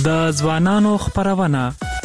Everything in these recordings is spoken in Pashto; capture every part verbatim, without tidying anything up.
د ځوانانو خپرونه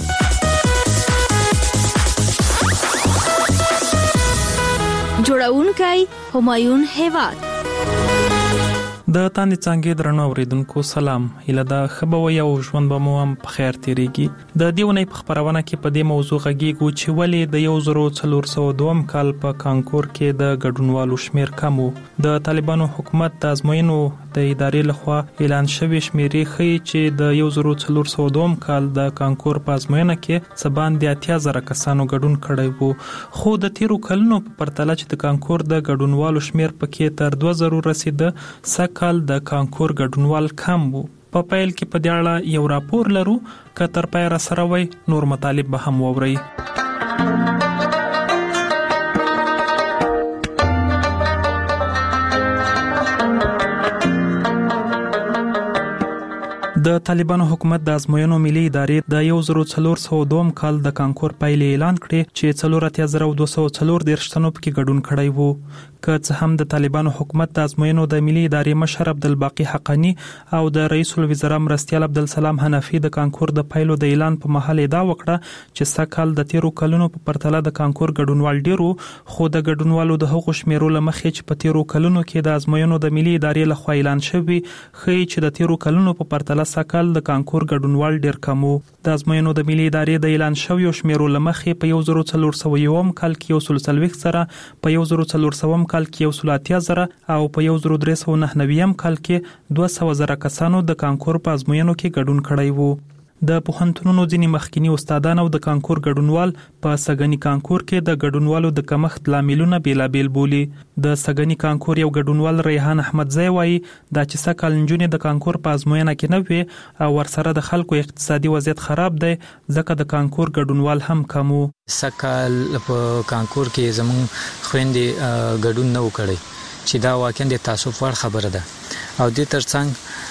جوړونکی همایون هیواد. د تاندې څنګه درنو اوریدونکو سلام. اله دا خبروي او ژوند به مو هم په خیر تیریږي. د دیونې په خبرونه کې په دې موضوع غږیږو چې ولې د یو زرو څلور سوه دوه کال په کانکور کې د ګډونوالو شمیر کم و. د طالبانو حکومت د ازموینو د ادارې لخوا اعلان شوی شمیرې ښیي چې د یو زرو څلور سوه دوه کال د کانکور په ازموینه کې سبان د اتیا زره کسانو ګډون کړی وو، خو د تیرو کلونو په پرتله چې د کانکور د ګډونوالو شمیر پکې تر دوه زره رسیده، سکهال د کانکور ګډونوال کم وو. په پیل کې په دې اړه یو راپور لرو، که تر پای را سره وي نور مطالب به هم واورئ. د طالبانو حکومت د ازموینو ملي ادارې د یو زرو څلور سوه دوه کال د کانکور پایلې اعلان کړې چې څلور اتیا زره دوه سوه څلور دېرش تنو پکې ګډون کړی وو. که څه هم د طالبانو حکومت د ازموینو د ملي ادارې مشر عبدالباقي حقانی او د رئیس الوزرا مرستیال عبدالسلام حنفي د کانکور د پایلو د اعلان په مهال ادعا وکړه چې سږکال د تیرو کلونو په پرتله د کانکور ګډونوال ډیرو، خو د ګډونوالو د هغو شمیرو له مخې چې په تیرو کلونو کې د ازموینو د ملي ادارې لخوا اعلان شوی ښیي چې د تیرو کلونو په پرتله سږکال د کانکور ګډونوال ډیر کم و. د ازموینو د ملي ادارې د اعلان شویو شمیرو له مخې په یو زرو څلور سوه یو کال کې یو سل څلوېښت زره، په یو زرو څلور سوه کال کې یو سل اتیا زره او په یو زرو درې سوه نهه نوي کال کې دوه سوه زره کسانو د کانکور په ازموینو کې ګډون کړی وو. د پوهنتونونو ځینې مخکینی استادان او د کانکور ګډونوال په سږني کانکور کې د ګډونوالو د کمښت لاملونه بیلابیل بولي. د سږني کانکور یو ګډونوال ریحان احمدزی وایي دا چې سږکال نجونې د کانکور په ازموینه کې نه وي او ورسره د خلکو اقتصادي وضعیت خراب دی، ځکه د کانکور ګډونوال هم کم و. سږکال په کانکور کې زموږ خویندې ګډون نه وکړي چې دا واقعا د تاسف وړ خبره ده، او دې ترڅنګ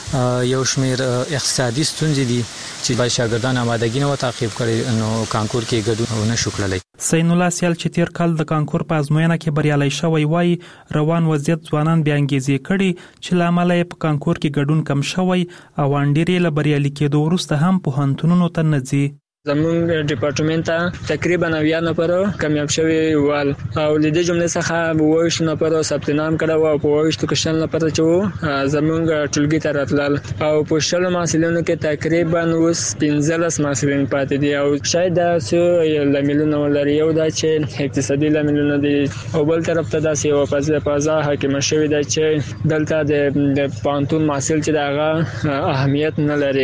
یو شمیر اقتصادي ستونزې دي چې باید شاګردان آمادګي نه و تعقیب کړي، نو کانکور کې ګډون نه شو کړلی. سین الله سیال چې تیر کال د کانکور په ازموینه کې بریالی شوی وایي روان وضعیت ځوانان بیا انګیزې کړي چې له امله یې په کانکور کې ګډون کم شوی او انډیرې له بریالي کېدو وروسته هم پوهنتونونو ته نه ځي. زمونږ ډپارټمنټ ته تقریبا اویا نفر کامیاب شوي ول او د دې جملې څخه اوویشت نفر ثبت نام کړو او په اوویشت کې شل نفر چې زمونږ ټولګي ته راتلل او په شل محصلینو کې تقریبا اوس پنځلس محصلین پاتې دي او شاید دا څه لاملونه ولري. یو دا چې اقتصادي لاملونه دي او بل طرف ته دا چې په فضا حاکم شوی دی چې دلته د پانتون محصل چې دغه اهمیت نه لري،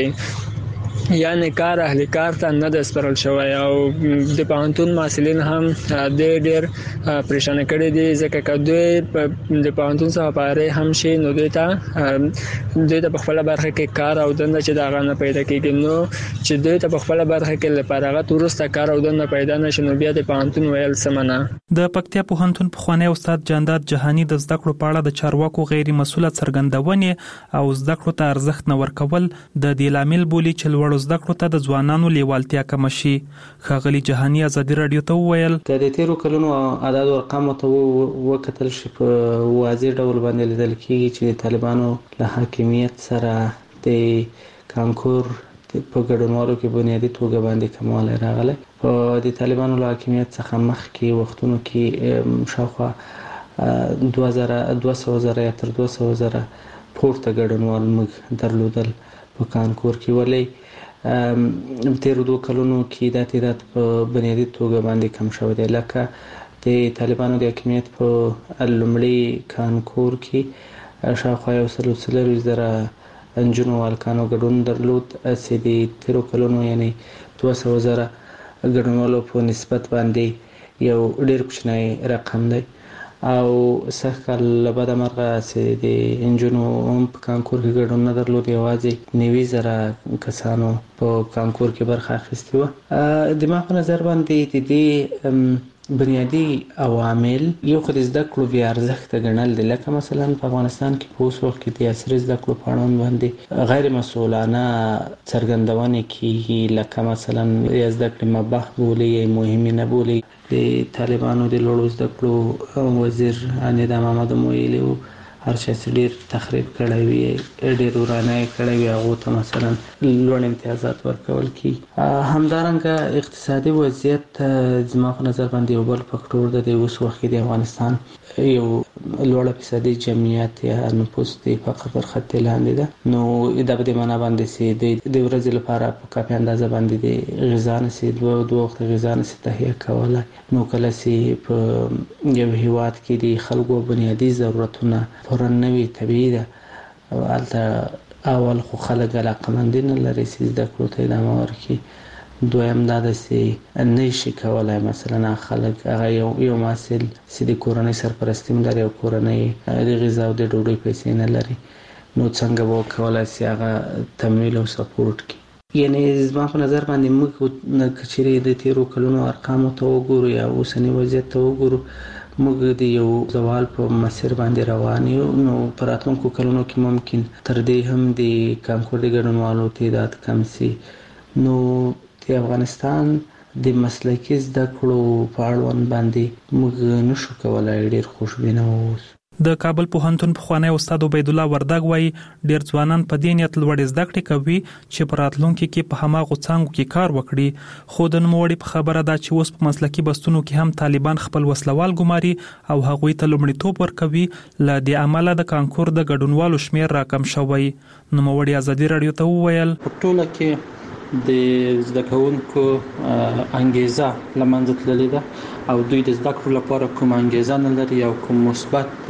یعنی کار اهل کار ته نه د سپارل شوی او د پوهنتون محصلین هم د ډېر پریشان کړي دي، ځکه که دوی د پوهنتون څخه فارغ هم شي نو دوی ته دوی ته په خپله برخه کې کار او دنده چې د هغه نه پیدا کېږي، نو چې دوی ته په خپله برخه کې له فارغت وروسته کار او دنده پیدا نه شي نو بیا د پوهنتون ویل سمه نه. د پکتیا پوهنتون پخوانی استاد جانداد جهانی د زده کړو په اړه د چارواکو غیر مسؤله څرګندونې او زده کړو ته ارزښت نه ورکول د دې لامل بولي چې لوړو زده کړو ته د ځوانانو لیوالتیا کم شي. ښاغلي جهانی ازادي راډیو ته وویل که د تیرو کلونو اعداد او ارقامو ته وکتل شي په واضح ډول باندې لیدل کېږي چې د طالبانو له حاکمیت سره د کانکور په ګډونوالو کې بنیادي توګه باندې کموالی راغلی. په د طالبانو له حاکمیت څخه مخکې وختونو کې شاوخوا دوه زره دوه سوه زره یا تر دوه سوه زره پورته ګډونوال موږ درلودل په کانکور کې، ولې تیرو دوه کلونو کې دا تعداد په بنیادي توګه باندې کم شوی دی. لکه د طالبانو د حاکمیت په لومړي کانکور کې شاوخوا یو سل څلوېښت زره نجونو او هلکانو ګډون درلود، چې د تیرو کلونو یعنې دوه سوه زره ګډونوالو په نسبت باندې یو ډېر کوچنی رقم دی. او سږکال له بده مرغه چې د نجونو هم په کانکور کې ګډون نه درلود، یوازې نوي زره کسانو په کانکور کې برخه اخیستې وه. د ما په نظر باندې د دې بنیادی عوامل یو خو د زده کړو بې ارزښته ګڼل دي، لکه مثلا په افغانستان کې په اوس وخت کې د عصري زده کړو په اړوند باندې غیر مسؤلانه څرګندونې کېږي، لکه مثلا یا زده کړې مباح بولي یا مهمې نه بولي. د طالبانو د لوړو زده کړو وزیر نظام محمد ویلي وو هر چا چې ډېر تخریب کړی وي ډېر ورانه یې کړی وي هغو ته مثلا لوړ امتیازات ورکول کېږي. همدارنګه اقتصادي وضعیت زما په نظر باندې یو بل فکټور د دې اوس وخت کې د افغانستان یو لوړه فیصدي جمعیت یا نفوس د فقر پر خط لاندې ده. نو دا په دې معنا باندې چې د ورځې لپاره په کافي اندازه باندې د غذا نشي دوه دوه وخت غذا نشي تهیه کولی. نو کله چې په یو هیواد کې د خلکو بنیادي ضرورتونه پوره نه وي طبیعي ده هلته اول خو خلک علاقمندي نه لري چې زده کړو ته ادامه ورکړي. دویم دا ده چې نه شي کولی مثلا خلک هغه یو یو محصل چې د کورنۍ سرپرستي هم لري او کورنۍ د غذا او د ډوډۍ پیسې نه لري نو څنګه به وکولی چې هغه تمویل او سپورټ کړي. یعنې زما په نظر باندې موږ که چېرې د تېرو کلونو ارقامو ته وګورو یا اوسني وضعیت ته وګورو موږ د یو زوال په مسیر باندې روان یو. نو په راتلونکو کلونو کې ممکن تر دې هم د کانکور د ګډونوالو تعداد کم شي. نو د افغانستان د مسلکي زده کړو په اړوند باندې موږ نشو کولی ډېر خوشبینه واوسو. د کابل پوهنتون پخوانی استاد عبید الله وردګ وایي ډېر ځوانان په دې نیت لوړې زده کړې کوي چې په راتلونکي کې په هماغو څانګو کې کار وکړي. خو د نوموړي په خبره ده چې اوس په مسلکي بستونو کې هم طالبان خپل وسلوال ګماري او هغوی ته لومړیتوب ورکوي. له دې امله د کانکور د ګډونوالو شمېر راکم شوی. نوموړي ازادي راډیو ته وویل په ټوله کې د زده کوونکو انګیزه له منځه تللې ده او دوی د زده کړو لپاره کوم انګیزه نه لري او کوم مثبت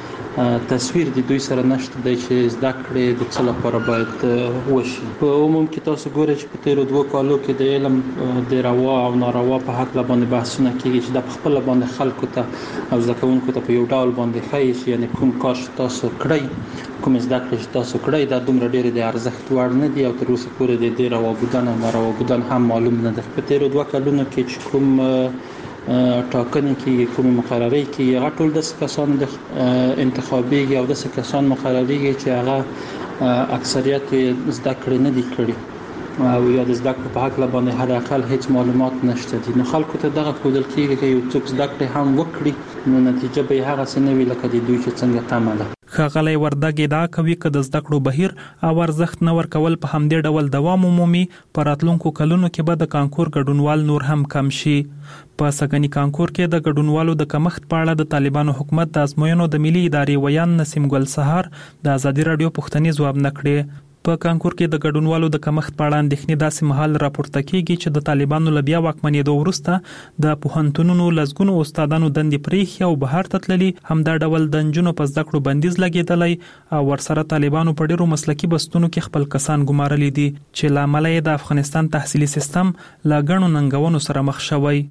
تصویر د دوی سره نشته دی چې زده کړې د څه لپاره باید وشي. په عموم کې تاسو ګورئ چې په تېرو دوه کالو کې د علم د روا او ناروا په هکله باندې بحثونه کېږي چې دا په خپله باندې خلکو ته او زده کوونکو ته په یو ډول باندې ښایي چې یعنې کوم کار چې تاسو کړئ کوم زده کړې چې تاسو کړئ دا دومره ډېرې د ارزښت وړ نه دي او تر اوسه پورې د دې روا بودن او ناروا بودن هم معلوم نه ده. په تېرو دوه کلونو کې چې کوم ټاکنې کېږي کومې مقررې کېږي هغه ټول داسې کسان انتخابېږي او داسې کسان مقررېږي چې هغه اکثریت یې زده کړې نه دي کړي او یا د زده کړو په هکله باندې حد اقل هیڅ معلومات نشته دي. نو خلکو ته دغه ښودل کېږي که یو څوک زده کړې هم وکړي نو نتیجه به یې هغسې نه وي لکه د دوی چې څنګه تمه ده. ښاغلی وردګ ادعا کوي که د زده کړو بهیر او ارزښت نه ورکول په همدې ډول دوام ومومي په راتلونکو کلونو کې به د کانکور ګډونوال نور هم کم شي. په سږني کانکور کې د ګډونوالو د کمښت په اړه د طالبانو حکومت د ازموینو د ملي ادارې ویان نسیم ګل سهار د ازادي راډیو پوښتنې ځواب نه کړې. په کانکور کې د ګډونوالو د کمښت په اړه اندېښنې داسې مهال راپورته کېږي چې د طالبانو له بیا واکمنېدو وروسته د پوهنتونونو لسګونو استادانو دندې پرېښي او بهر ته تللي. همدا ډول د نجونو په زده کړو بندیز لګېدلی او ورسره طالبانو په ډېرو مسلکي بستونو کې خپل کسان ګمارلي دي چې له امله یې د افغانستان تحصیلي سیستم له ګڼو ننګونو سره مخ شوی.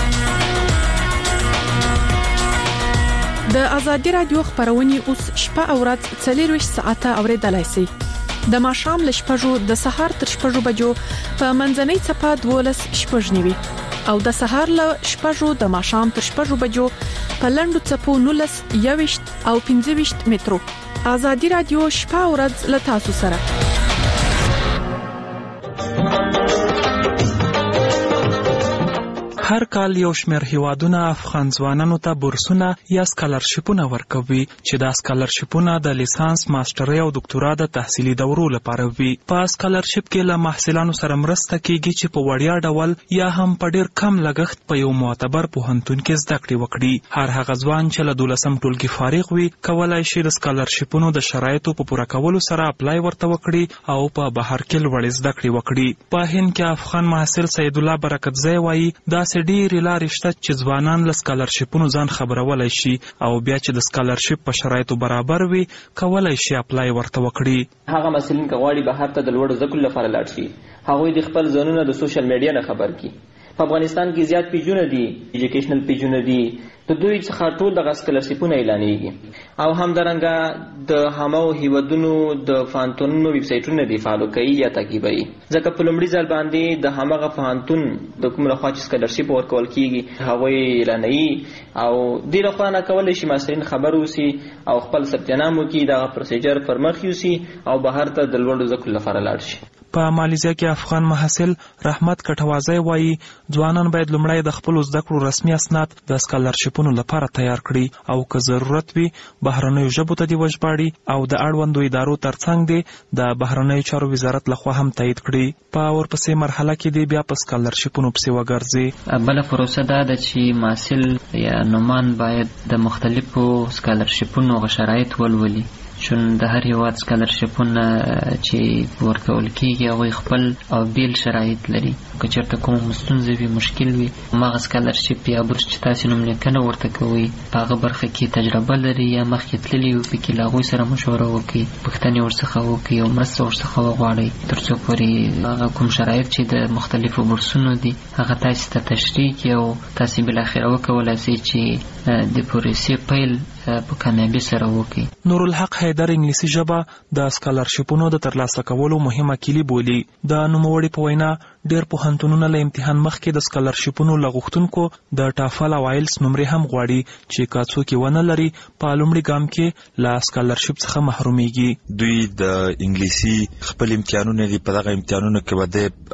د ازادي راډیو خبرونه اوس شپه او ورځ څلور ساعته اوریدلای شئ. د ماښام له شپږو د سهار تر شپږو بجو په منځنۍ څپه دولس شپږ نیوي او د سهار له شپږو د ماښام تر شپږو بجو په لنډو څپو نولس یويشت او پنځه ویشت مترو. ازادي راډیو شپه او ورځ له تاسو سره. هر کال یو شمېر هیوادونه افغان ځوانانو ته بورسونه یا سکالرشیپونه ورکوي چې دا سکالرشیپونه د لیسانس، ماسترۍ او دکتورا د تحصیلي دورو لپاره وي. په سکالرشیپ کې له محصلانو سره مرسته کیږي چې په وړیا ډول یا هم په ډېر کم لګښت په یو معتبر پوهنتون کې زده کړې وکړي. هر هغه ځوان چې له دولسم ټولګي فارغ وي کولای شي د سکالرشیپونو د شرایطو په پوره کولو سره اپلای ورته وکړي او په بهر کې لوړې زده کړې وکړي. په هند کې افغان محصل سید الله برکتزی وایي داسې ډېرې لارې شته چې ځوانان له سکالرشیپونو ځان خبرولای شي او بیا چې د سکالرشیپ په شرایطو برابر وي کولای شي اپلای ورته وکړي. هغه محصلین که غواړي بهر ته د لوړو زده کړو لپاره لاړ شي هغوی د خپل ځانونه د سوشل میډیا نه خبر کړي. په افغانستان کې زیات پیجونه دي، ایجوکیشنل پیجونه دي، د دوی څخه ټول دغه سکالرشیپونه اعلانېږي او همدارنګه د هماغو هیوادونو د پوهنتونونو ویب سایټونه دي فالو کوي یا تعقیبوي. ځکه په لومړي ځل باندې د هماغه پوهنتون د کوم لخوا چې سکالرشیپ ورکول کېږي هغوی اعلانوي او دې لخوا نه کولی شي محصلین خبر اوسي او خپل ثبت نام وکړي، دغه پروسیجر پر مخ یوسي او بهر ته د لوړو زده کړو لپاره لاړ شي. په مالیزیا کې افغان محصل رحمت کټوازی وایي ځوانان باید لومړی د خپلو زده کړو رسمي اسناد د سکالرشیپونو لپاره تیار کړي او که ضرورت وي بهرنیو ژبو ته دې وژباړي او د اړوندو ادارو ترڅنګ دې د بهرنیو چارو وزارت لخوا هم تایید کړي. په ورپسې مرحله کې دې بیا په سکالرشیپونو پسې وګرځي. بله پروسه دا ده چې محصل یا نومان باید د مختلفو سکالرشیپونو غ شرایط ولولي، چون د هر هیواد سکالرشیپونه چې ورکول کېږي هغوی خپل او بیل شرایط لري. که چېرته کوم ستونزه وي مشکل وي هماغه سکالرشیپ یا بورس چې تاسې نوملیکنه ورته کوئ په هغه برخه کې تجربه لري یا مخکې تللي وي پکې له هغوی سره مشوره وکړئ، پوښتنې ورڅخه وکړئ او مرسته ورڅخه وغواړئ تر څو پورې هغه کوم شرایط چې د مختلفو بورسونو دي هغه تاسې ته تشریح کړي او تاسې بالاخره وکولای شئ چې د پروسې پیل په کامیابی سره وکړي. نورالحق حیدر انګلیسي ژبه د سکالرشیپونو د ترلاسه کولو مهمه کلی بولي. د نوموړي په وینا ډېر پوهنتونونه له امتحان مخکې د سکالرشیپونو له غوښتونکو د ټافل او آیلس نمرې هم غواړي چې که څوک یې ونه لري په لومړي ګام کې له سکالرشیپ څخه محرومیږي. دوی د انګلیسي خپل امتحانونه دي، په دغه امتحانونو کې به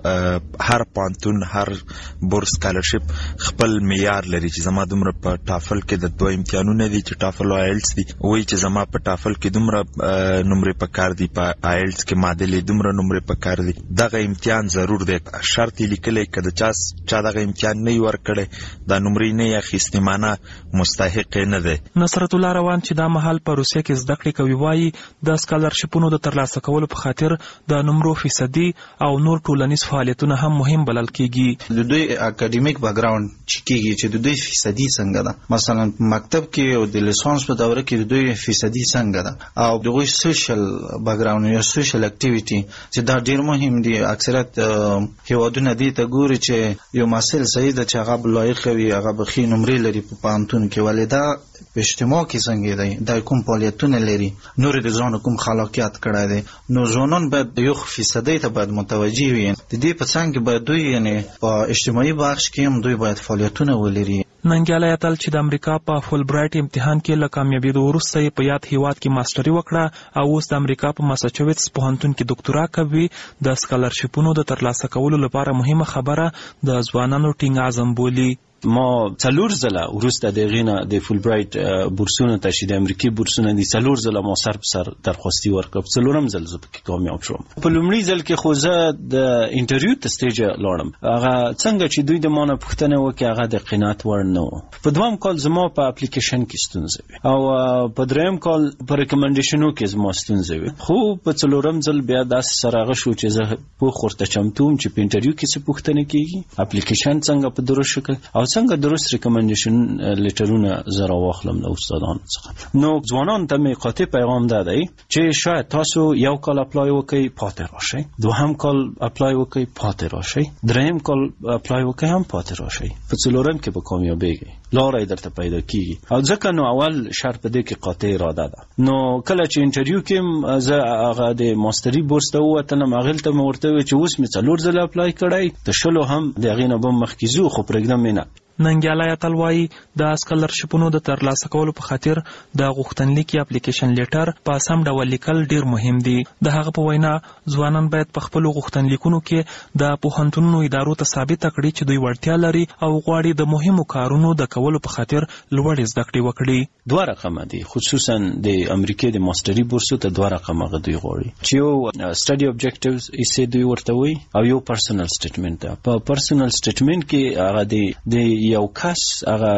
د هر پوهنتون هر بورس سکالرشیپ خپل معیار لري چې زما دومره په ټافل کې د دوه امتحانونه دي چې ټافل او آیلس دي، وایي چې زما په ټافل کې دومره نمرې په کار دي، په آیلس کې معادلې دومره نمرې په کار دي. دغه امتحان ضرور دی، شرط یې لیکلی که د چا چا دغه امتحان نه وي ورکړی دا نمرې نه یې اخیستې معنه مستحق یې نه دی. نصرت الله روان چې دا مهال په روسیه کې زده کړې کوي وایي د سکالرشیپونو د ترلاسه کولو په خاطر د نمرو فیصدي او نور ټولنیز فعالیتونه هم مهم بلل کېږي. د دوی اکاډمیک بیکګراوند چې کېږي چې د دوی فیصدي څنګه ده، مثلا مکتب کې او د لیسانس په دوره کې د دوی فیصدي څنګه ده او د دوی سوشل بیکګراوند یا سوشل اکټیویټي چې دا ډیر مهم دي. اکثریت هیوادونه دې ته ګوري چې یو محصل صحیح ده چې هغه لایق وي، هغه به ښې نمرې لري په پوهنتون کې، ولې دا په اجتماع کې څنګه دی، دا کوم فعالیتونه لري، نور د ځان کوم خلاقیت کړی دی. نو ځوانان باید یو فیصدي ته باید متوجه وي. د دې په څنګ کې باید دوی یعنی په اجتماعي بخش کې هم دوی باید فعالیتونه ولري. ننګیالی اتل چې د امریکا په فول برایټ امتحان کې له کامیابېدو وروسته یې په یاد هیواد کې ماسټري وکړه او اوس د امریکا په ماساچوټس پوهنتون کې ډاکټورا کوي. د سکالرشیپونو د ترلاسه کولو لپاره مهمه خبره د ځوانانو ټینګ عزم بولي. ما څلور ځله وروسته د غینه د فول برایټ بورسونو ته چې د امریکای بورسونه دي څلور ځله ما سر په سر درخواستي ورکړ، څلورم ځل زه پکې کامیاب شوم. په لومړي ځل کې خو زه د انټرویو ته سټیج لاړم، هغه څنګه چې دوی د ما نه پوښتنه وکړه هغه د قناعت وړ نه و. په دویم کال زما په اپلیکیشن کې ستونزه وي او په دریم کال په ریکمنډیشنو کې زما ستونزه وي، خو په څلورم ځل بیا داسې سره هغه شو چې زه پوخ ورته چمتو وم چې په انټرویو کې څه پوښتنه کېږي، اپلیکیشن څنګه په درست شکل او څنګه درست ریکمنډیشن لیټرونه زه راواخلم له استادانو څخه. نو ځوانانو ته مې قاطع پیغام دا دی چې شاید تاسو یو کال اپلای وکړئ پاتې راشئ، دوهم کال اپلای وکړئ پاتې راشئ، دریم کال اپلای وکړئ هم پاتې راشئ، په څلورم کې به کامیابیږئ، لاره یې درته پیدا کېږي. او ځکه نو اول شرط په دې کې قاطع اراده ده. نو کله چې انټرویو کې زه هغه د ماستري بورس ته ووتلم، هغې ته مې ورته وویل چې اوس مې څلور ځله اپلای کړی، د شلو هم د هغې نه به مخکې ځو خو پرېږدم یې نه. ننګیالی اتل وایي د سکالرشیپونو د ترلاسه کولو په خاطر د غوښتنلیک یا اپلیکیشن لیټر په سم ډول لیکل ډیر مهم دي. د هغه په وینا ځوانان باید په خپلو غوښتنلیکونو کې د پوهنتونونو ادارو ته ثابته کړي چې دوی وړتیا لري او غواړي د مهمو کارونو د کولو په خاطر لوړې زده کړې وکړي. دوه رقمه دي، خصوصا د امریکای د ماستري بورسو ته دوه رقمه دوی غواړي چې یو سټډي اوبجیکټیوز یې دوی ورته وایي او یو پرسنل سټیټمنټ ده. په پرسنل سټیټمنټ کې هغه د یو کس هغه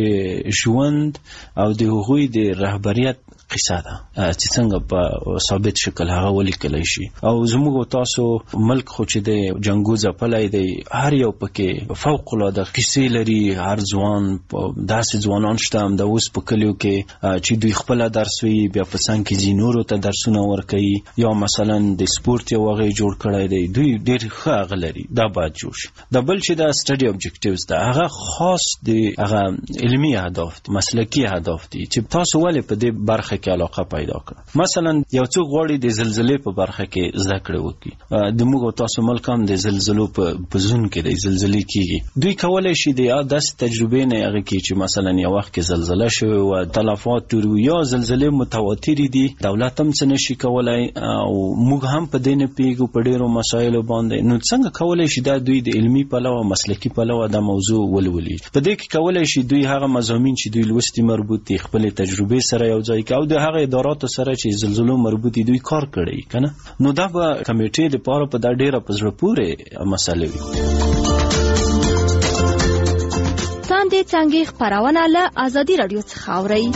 د ژوند او د هغوی د رهبریت قصه ده چې څنګه په ثابت شکل هغه ولیکلی شي. او زموږ تاسو ملک خو چې د جنګو ځپلی دی، هر یو پکې فوق العاده کیسې لري. هر ځوان داسې ځوانان شته هم د اوس په کلیو کې چې دوی خپله درس وي، بیا په څنګ کې ځي نورو ته درسونه ورکوي، یا مثلا د سپورت یو هغه جوړ کړی دی، دوی ډېر ښه هغه لري، دا باید جوړ شي. د بل چې دا سټډي اوبجیکټیوز ده هغه خاص د هغه علمي اهداف مسلکی اهداف دي چې تاسو ولې په دې برخه کې علاقه پیدا کړه. مثلا یو څوک غواړي د زلزلې په برخه کې زده کړه وکړي، د موږ تاسو ملک هم د زلزلو په زون کې د زلزلې کیږي، دوی کولای شي د داس تجربه نه هغه کې چې مثلا یو وخت کې زلزلہ شوه او تلفات یا زلزلې متواتر دي، دولت هم څه نشي کولای او موږ هم په دې نه پیګو په ډیرو مسایلو باندې. نو څنګه کولای شي دا دوی د علمي پلوه مسلکی پلوه دا موضوع ولولي؟ په دې کې کولای شي دوی هغه مضامین چې دوی لوستي مربوط دي خپل تجربه سره یو ځای کوي او د هغه ادارات سره چې زلزلو مربوط دي دوی کار کړي کنه. نو دا به کمیټې لپاره په دا ډیره پزړه پورې مسله وي. تاندې څنګه خبرونه له ازادي رادیو څخه اوري.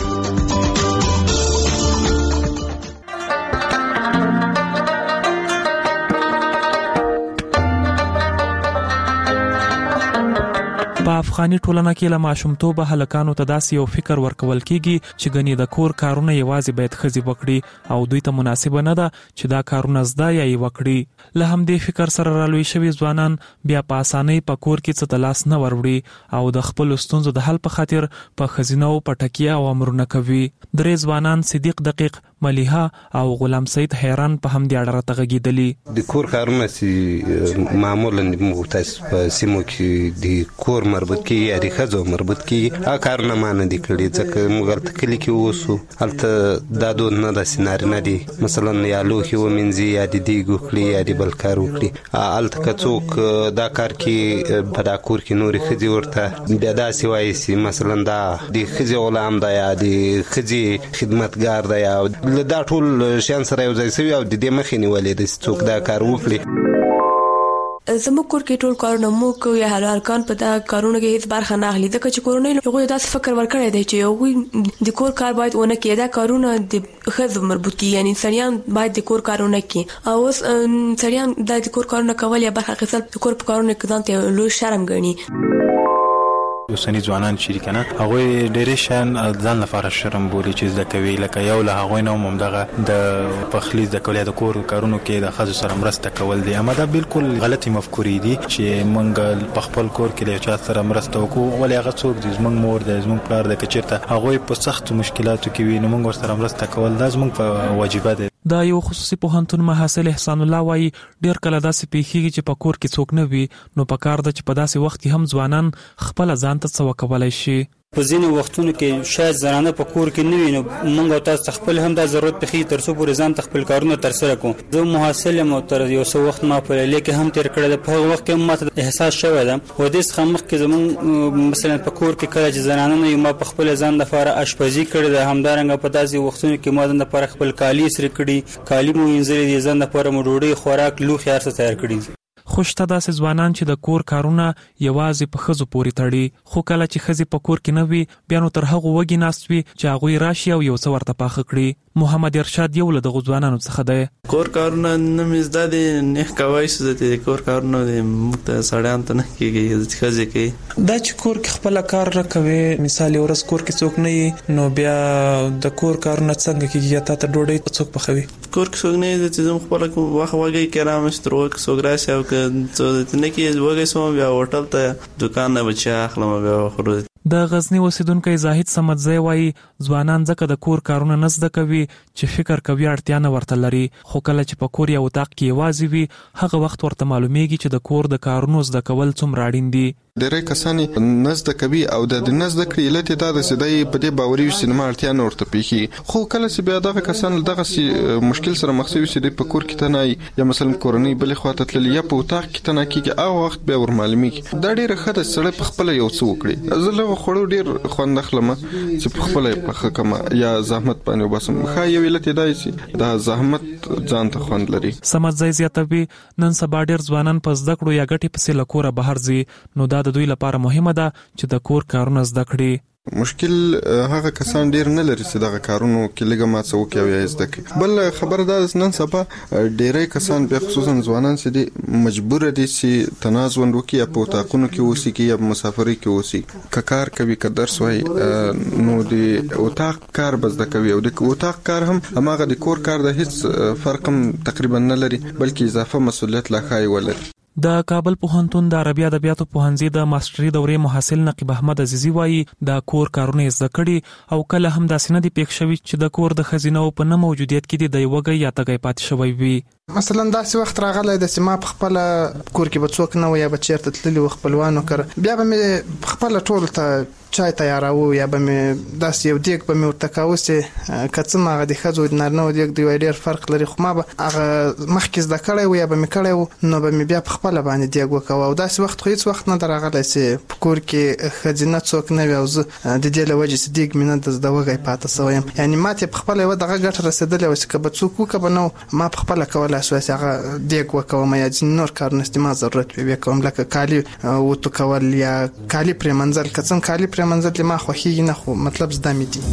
په افغاني ټولنه کې له ماشومتوبه هلکانو ته داسې یو فکر ورکول کیږي چې ګنې د کور کارونه یوازې باید ښځې وکړي او دوی ته مناسبه نه ده چې دا کارونه زده یا یې وکړي. له همدې فکر سره رالوی شوي ځوانان بیا په اسانۍ په کور کې څه ته لاس نه وروړي او د خپلو ستونزو د حل په خاطر په ښځینه په ټکیه او امرونه کوي. درې ځوانان صدیق دقیق، ملیحه او غلام سید حیران په همدې اړه راته غږېدلي. د کور کارونه چې معمولا موږ تاسو په سیمو کې د کور مربوط کی یا د ښځو مربوط کی هغه کارونه ما نه دي کړي ځکه موږ هلته کلي کې اوسو، هلته دا دود نه داسې نارینه دي مثلا یا لوښي ومینځي یا د دیګ وکړي یا د بل کار وکړي. هلته که څوک دا کار کې په دا کور کې نورې ښځې ورته بیا داسې وایي چې مثلا دا د ښځې غلام ده یا د ښځې خدمتګار ده یا دا ټول شیان سره یو ځای شوي او د دې مخې نیولې ده چې څوک دا کار وکړي. زموږ کور کې ټول کارونه مو کوي، هلکان په دا کارونه کې هیڅ برخه نه اخلي ځکه چې کورونه هغوی داسې فکر ورکړی دی چې هغوی د کور کار باید ونه کړي، دا کارونه د ښځو مربوط دي، یعنی سړیان باید د کور کارونه کړي او اوس سړیان دا د کور کارونه کول یا برخه اخیستل د کور په کارونه کې ځان ته لوی شرم ګڼي. اوسنی ځوانان چې کنه هغه ډېرې شان ځان لپاره شرم بولي چې زده کوي، لکه یو له هغه نه هم دغه د پخلی د کولیا د کور کارونو کې د خځو سره مرسته کول دي. اما دا بالکل غلطي مفکورې دي چې مونږ په خپل کور کې له چا سره مرسته وکړو ولې هغه څوک دي زمونږ مور د زمونږ پلار د کچرته هغه په سخت مشکلاتو کې وي نو مونږ ورسره مرسته کول دا زمونږ په واجبه ده. دا یو خصوصي پوهنتون محصل احسان الله وایي ډېر کله داسې پیښیږي چې په کور کې څوک نه وي نو په کار ده چې په داسې وخت کې هم ځوانان خپل ځان ته څه وکولای شي. په ځینې وختونو کې شاید زنانه په کور کې نه وي نو موږ او تاسو خپل هم دا ضرورت پېښي تر څو پورې ځان ته خپل کارونه ترسره کوو. زه محصل یم او تر یو څه وخت ما په لیلیه کې هم تېر کړی ده، په هغه وخت کې هم ماته احساس شوی ده و دې څخه مخکې زموږ مثلا په کور کې کله چې زنانه نه وي ما په خپل ځان لپاره اشپزي کړې ده، همدارنګه په داسې وختونو کې ما ځان لپاره خپل کالي سره کړي، کالي مو وینځلي دي، ځان لپاره مو ډوډۍ خوراک لوښي هر څه تیار کړي. خوشته داسې ځوانان چې د کور کارونه یوازې په ښځو پورې تړي، خو کله چې ښځې په کور کې نه وي بیا نو تر هغو وږي ناست وي چې هغوی راشي او یو څه ورته پاخه کړي. محمد ارشاد یو له دغو ځوانانو څخه دی. کور کارونه نه مې زده دي، نه کوای شو د کور کارونه موږ ته سړیان ته نه کېږي، ښځې کوي. دا چې کور کې خپله کار نه کوي، مثال یو ورځ کور کې څوک نه وي نو بیا د کور کارونه څنګه کېږي یا تا ته ډوډۍ څوک پخوي؟ کور کې څوک نه وي چې زه خپله وخت وږی کړم چې تر وخت څوک راشي او که څه نه کېږي وږی شوم بیا هوټل ته دوکان نه به چای اخلم بیا وخورو. د غزنی اوسیدونکی زاهد صمدزی وایي ځوانان ځکه د کور کارونه نه زده کوي چې فکر کوي اړتیا نه ورته لري، خو کله چې په کور یا اتاق کې یوازې وي هغه وخت ورته معلومیږي چې د کور د کارونو زده کول څومره اړین دي. ډېری کسان نه زده کوي او د نه زده کړې علت یې دا ده چې دی په دې باوري وي چې زما اړتیا نه ورته پېښېږي، خو کله چې بیا دغه کسان له دغسې مشکل سره مخ شوي چې دی په کور کې تنه یا مثلا کورنۍ بلې خوا ته تللي یا په اتاق کې تنه کېږي هغه وخت بیا ور معلومېږي. دا ډېره ښه ده چې سړی په خپله یو څه وکړي. زه له خوړو ډېر خوند اخلم چې په خپله یې پخه کړم یا زحمت باندې وباسم. ښه یو علت یې دا چې دا زحمت ځان ته خوند لري. صمدزی زیاتوي نن سبا ډېر ځوانان په زده کړو یا ګټې پسې له کوره بهر ځي، نو دا د دوی لپاره مهمه ده چې د کور کارونه زده کړي. مشکل هغه کسان ډیر نه لري چې دغه کارونو کې لږه ما څه وکړي او یا زده کړي. بل خبره دا ده نن سبا ډیری کسان بیا خصوصا ځوانان چې دي مجبور دي چې تنازل وکړي یا په اتاقونو کې اوسي یا په مسافرۍ کې اوسي، که کار کوي که درس وایي نو د اتاق کار به زده کوي او د اتاق کار هم هماغه د کور کار د هیڅ فرق هم تقریبا نه لري بلکې اضافه مسؤلیت لا ښایي ولري. د کابل پوهنتون د عربي ادبیاتو پوهنځي د ماستري دورې محصل نقیب احمد عزیزي وایي د کور کارونه زده کړي او کله هم داسې نه دي پېښ شوي چې د کور د ښځینو په نه موجودیت کې د وږی یا تږی پاتې شوی وي. مثلا داسې وخت راغلی د سیما په خپل کور کې به څوک نه و یا به چیرته تللی و خپلوانو کړه، بیا به مې خپل ټول ته چای تیاراو یا به مې داسې یو دیګ به مې ورته کاوه چې که څه هغه د ښځو د نارینهو دیګ د یو ډېر فرق لري، خو ما به هغه مخکې زده کړی و یا به مې کړی و نو به مې بیا په خپله باندې دیګ وکوه. او داسې وخت خو هېڅ وخت نه ده راغلی چې په کور کې ښځینه څوک نه وي او زه د دې له وجې چې دیګ مې نه د زده وږی پاته سوی یم. یعنې ما ته په خپله یوه دغه ګټه رسېدلې وه چې که به څوک وکړه به نه ما په خپله کولی شوی چې هغه دیګ وکوم یا ځینې نور کارونه چې ما ضرورت وي ویې کوم، لکه کالي وتو کول یا کالي پرېمنځل. که څه کالي پرېمنځل ما خوښېږي نه، خو مطلب زده مې دي.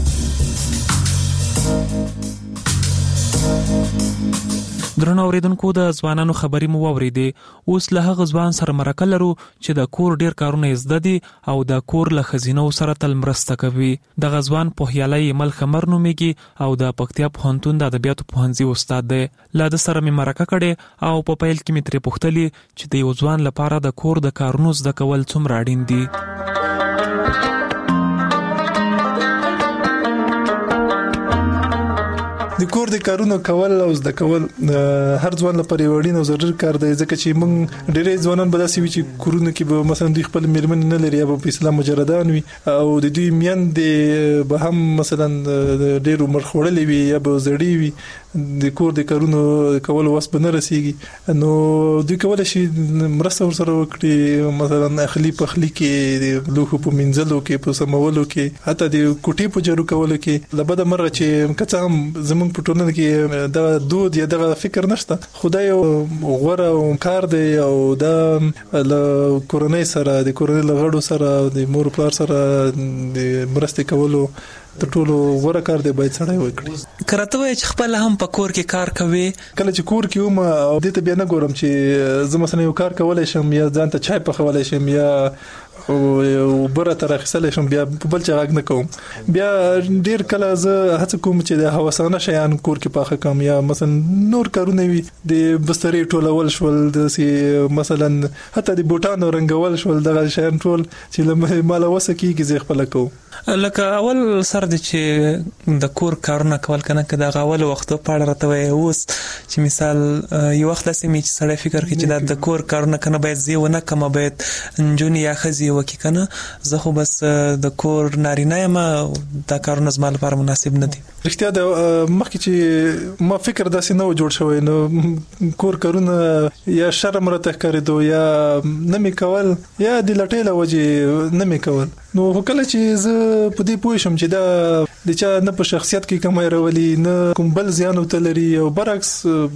درنو اوریدونکو، د ځوانانو خبرې مو واورېدې. اوس له هغه ځوان سره مرکه لرو چې د کور ډیر کارونه یې زده دي او د کور له ښځینو سره تل مرسته کوي. دغه ځوان پوهیالی ایمل خمر نومیږي او د پکتیا پوهنتون د ادبیاتو پوهنځي استاد دی. له ده سره مې مرکه کړې او په پیل کې مې ترې پوښتلې چې د یو ځوان لپاره د کور د کارونو زده کول څومره اړین دي. د کور د کارونو کول او زده کول هر ځوان لپاره یو اړین او ضروري کار دی، ځکه چې موږ ډېری ځوانان به داسې وي چې کورونه کې به مثلا دوی خپل میرمن نه لري یا به په اسلام مجردان وي او د دوی میندې به هم مثلا ډېر عمر خوړلې وي یا به زړې وي، د کور د کارونو کول وس به نه رسیږي. نو دوی کولی شي مرسته ورسره وکړي، مثلا اخلي پخلي کې، د لوښو په مینځلو کې، په سمولو کې، حتی د کوټې په جارو کولو کې. له بده مرغه چې که څه هم زموږ په ټولنه کې دا دود یا دغه فکر نشته، خو دا یو غوره کار دی او دا له کورنۍ سره، د کورنۍ له غړو سره، د مور پلار سره د مرستې کولو تر ټولو غوره کار دی، باید سړی وکړي. کرته وای چې خپل هم په کور کې کار کوي. کله چې کور کې وم او دې ته بیا نه ګورم چې زه مثلا یو کار کولای شم یا ځان ته چای پخولای شم یا او بره تر اخیستل شم، بیا په بل چا غږ نه کوم. بیا ډیر کله زه هڅه کوم چې د هوسانه شیان کور کې پاخه کوم یا مثلا نور کارونه وي، د بسترې ټولول شول، د مثلا حتی د بوټانو رنګول شول، دغه شیان ټول چې مال وسه کیږي زه خپل کوم. لکه اول سر د چې د کور کارونه کول کنه که د اول وختو پاړه راته وای، اوس چې مثال یو وخت داسې می چې سړی فکر کوي چې د کور کارونه کنه باید زی ونه کم، باید انجونی یا خزي وکي کنه، زه خو بس د کور نارینه یم، دا کارونه زما لپاره مناسب نه دي. رښتیا د مخکې چې ما فکر داسې نه و جوړ شوی، نو کور کارونه یا شرم راته ښکارېدو یا نه مې کول یا د لټۍ له وجې نه مې کول. نو کله چې زه په دې پوه شم چې دا د چا نه په شخصیت کې کمی راولي نه کوم بل زیان ورته لري او برعکس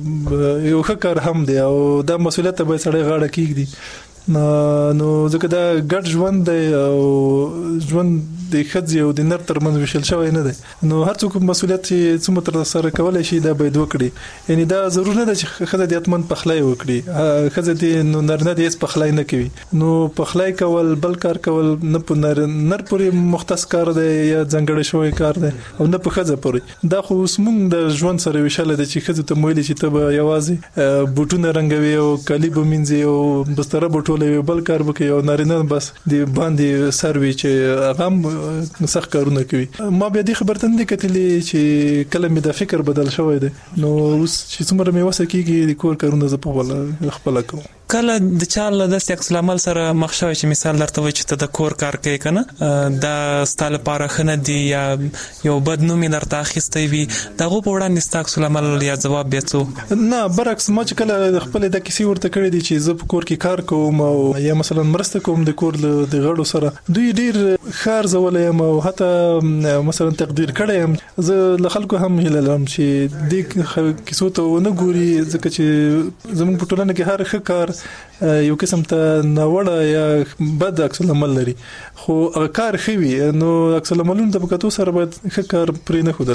یو ښه کار هم دی او دا مسؤلیت ته باید سړی غاړه کېږدي. نو ځکه دا ګډ ژوند دی او ژوند د ښځې او د نر ترمنځ ویشل شوی نه دی، نو هر څوک مسؤلیت چې څومره ترسره کولی شي دا باید وکړي. یعنې دا ضرور نه ده چې ښځه دې حتماً پخلی وکړي، ښځه دې نو نارینه دې هېڅ پخلی نه کوي. نو پخلی کول، بل کار کول نه په نر پورې مختص کار دی یا ځانګړی شوی کار دی او نه په ښځه پورې. دا خو اوس موږ د ژوند سره ویشلی دی چې ښځو ته ویلي چې ته به یوازې بوټونه رنګوي او کالي به مینځي او بستره به ټولوي، بل کار به کوي، او نارینه بس د باندې سر وي چې هغه هم سخت کارونه کوي. ما بیا دې خبرته نه کتلې چې کله مې دا فکر بدل شوی دی، نو اوس چې څومره مې وسه کېږي د کور کارونه زه په خپله کوم. کله د چا له داسې عکس العمل سره مخ شوی چې مثال درته وایي چې ته د کور کار کوي که نه، دا ستا لپاره ښه نه دي یا یو بد نوم یې درته اخیستی وي، د هغو په وړاندې ستا عکس العمل یا ځواب بیا څه؟ نه، برعکس ما چې کله خپلې دا کیسې ورته کړې دي چې زه په کور کې کار کوم او یا مثلا مرسته کوم د کور د غړو سره، دوی ډیر ښه ارزولی یم او حتی مثلا تقدیر کړی یم. زه له خلکو هم هیله لرم چې دې کیسو ته ونه ګوري، ځکه چې زموږ په ټولنه کې هر ښه کار یو قسم ته ناوړه یا بد عکس العمل لري، خو کار ښه وي نو عکس العملونو ته په کتو سره باید ښه کار پرې نه ښودل شي.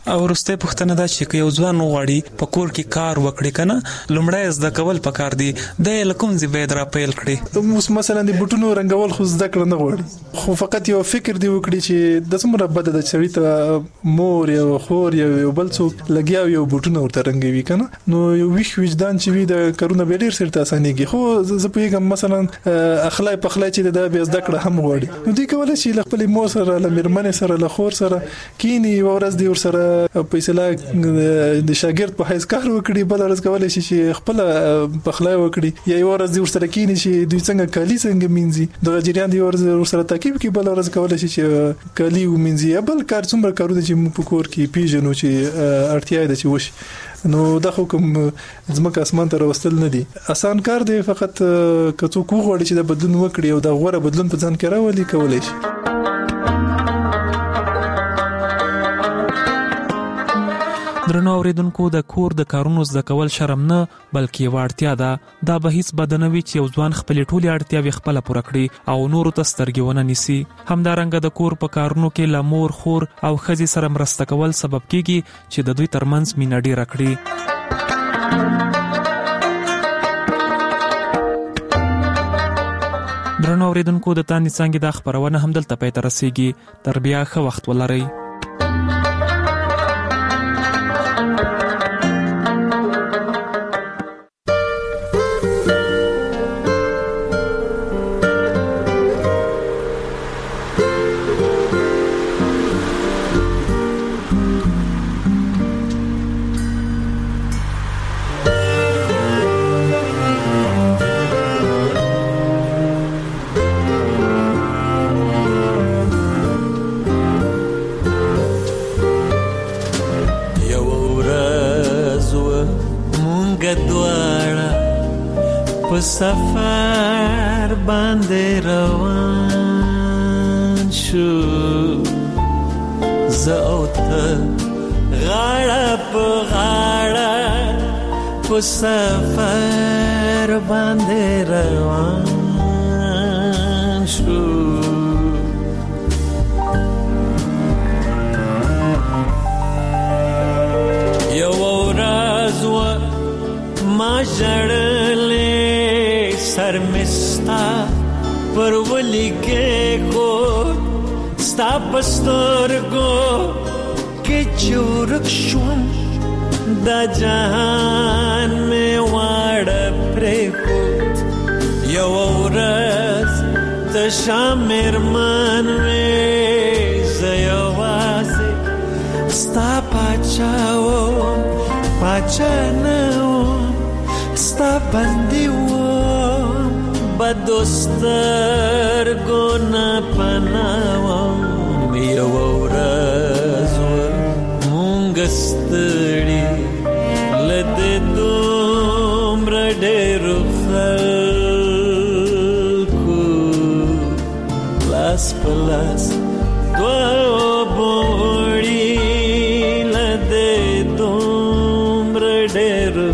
او ورسته پوښتنه دا چې یو ځوان غواړي په کور کې کار وکړي کنه لومړی زده کول پکار دي د لکم زی باید را پیل کړي مثلا د بوټونو رنگول خو زده کړه نه غواړي خو فقط یو فکر دی وکړي چې د څومره بد د چوي ته مور یا خور یا بل څوک لګیاو یو بوټونه ورته رنگوي کنه نو یو ویښ وجدان چې وي د کارونه به ډیر سره اسانيږي خو زه په یوه مثلا اخلاق په اخلاق چې د بیا زده کړه هم غواړي نو دوی کولای شي خپل مور سره له میرمن سره له خور سره کینی ورځ دی ور سره په اصطلاح د شاګرد په حیث کار وکړي بل ورځ کولای شي چې خپل په اخلاق وکړي یا ورځ دی ور سره کینی چې دوی څنګه کالی څنګه مینځي د جریان دی ورځ ور سره تاکیب کې بل ورځ کولای شي چې کالی ومینځي بل کار څومره کارونه چې موږ په کور کې پیژنو چې اړتیا ده چې وشي نو دا خو کوم ځمکه اسمان ته راوستل نه دي آسان کار دی فقط که څوک وغواړي چې د بدلون وکړي او د غوړه بدلون په ځان کې راولي کولای شي درنو اوریدونکو د کور د کارونو زده کول شرم نه بلکې واړتیا ده دا به هیڅ بدنوي چې یو ځوان خپل ټولي اړتیاوي خپل پوره کړي او نورو ته سترګونه نیسي همدارنګه د کور په کارونو کې لمور خور او خزي سره مرسته کول سبب کیږي چې د دوی ترمنځ مینه ډیره کړي درنو اوریدونکو د تانی څنګه د خبرونه هم دلته پاتې رسیږي تر بیا ښه وخت ولرئ سفر باندې روان شو زه او ته غاړه په غاړه په سفر باندې روان شو یو ورځ و ما ژړلې سر مستا پر ولی کے کو ستا پستور کو کہ چورک شوم دا جهان میں واړ پرې خود یو ورځ ته شامر من وې زیوازه ستا پچاو پچناو ستا بندیو بدوستر گونا پناوام یو ورځ مونږستړي لده دومره ډېرو خلکو لاس په لاس دوه بوړي لده دومره ډېرو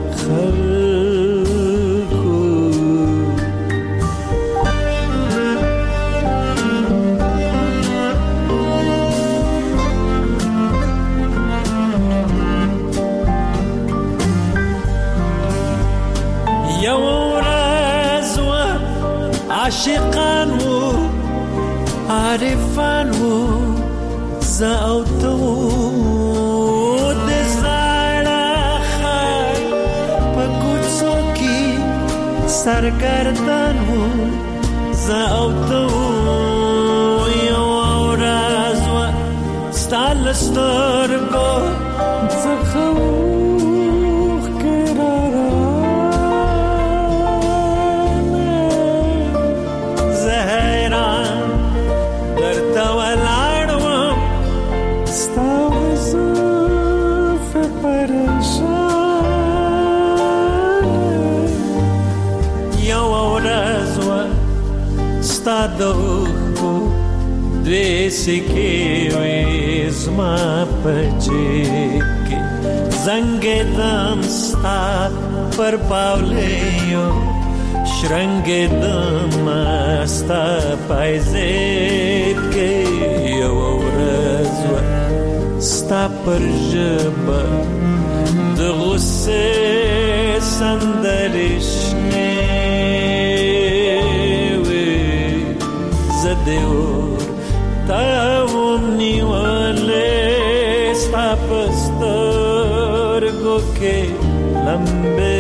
عاشقان و عارفان و زاوتو د زړه خای په کوڅو کې سرګردان و زاوتو یو ورځ و ستال سترګو څخه دو دوی سکے ویزما پچے زنگ دم ستا پر پاولیو شرنگ دم ستا پایزید کے یو ورځ ستا پر ژبه د غصې سندرې شنې وې زه دې ورته وم نیولې ستا په سترګو کې لمبې